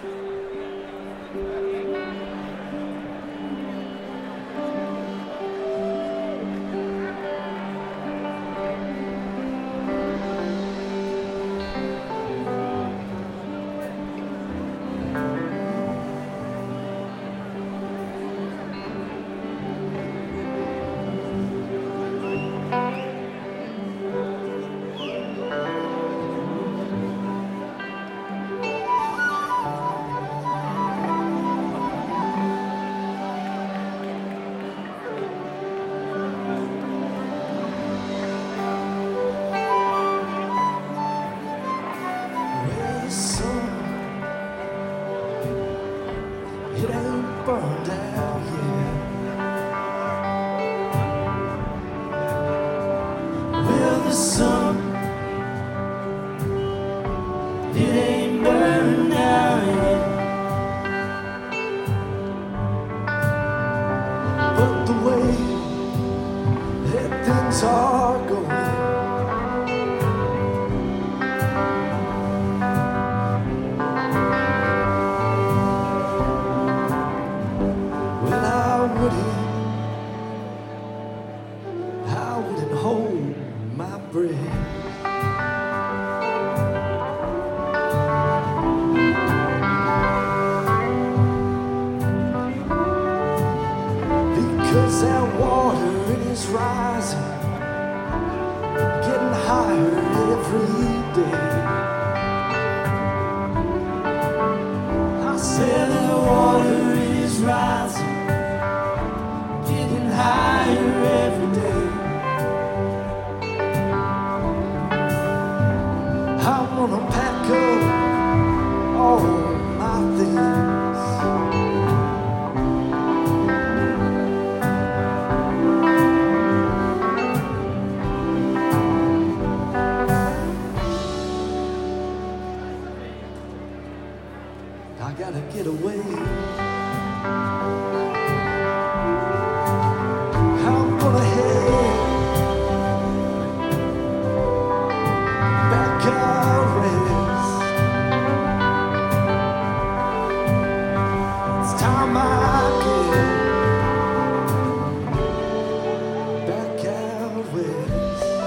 It ain't burned out yet. Well, the sun, it ain't burned out yet. But the way that things are going, I wouldn't hold my breath. Because that water, it is rising, getting higher every day. I said the water, it is rising, getting higher every day. I wanna pack up all my things. I gotta get away. I'm gonna head back out west. It's time I get back out west.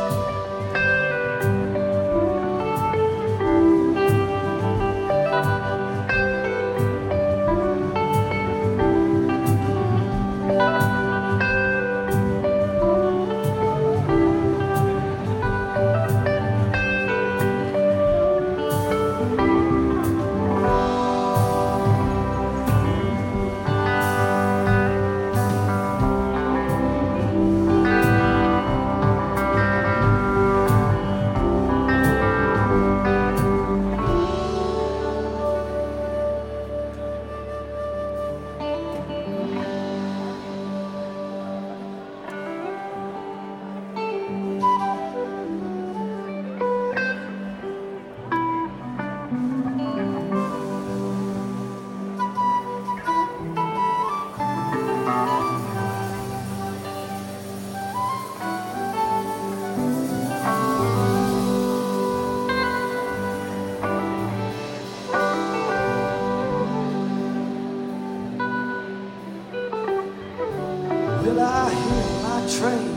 Will I hear my train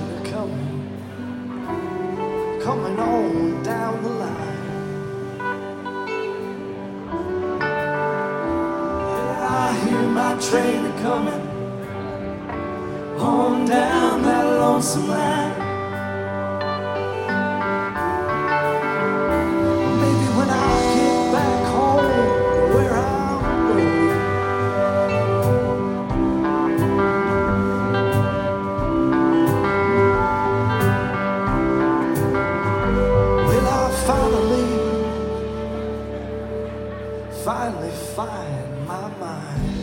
coming on down the line? Will I hear my train coming on down that lonesome line? Maybe when I get back home where I'm going, finally find my mind.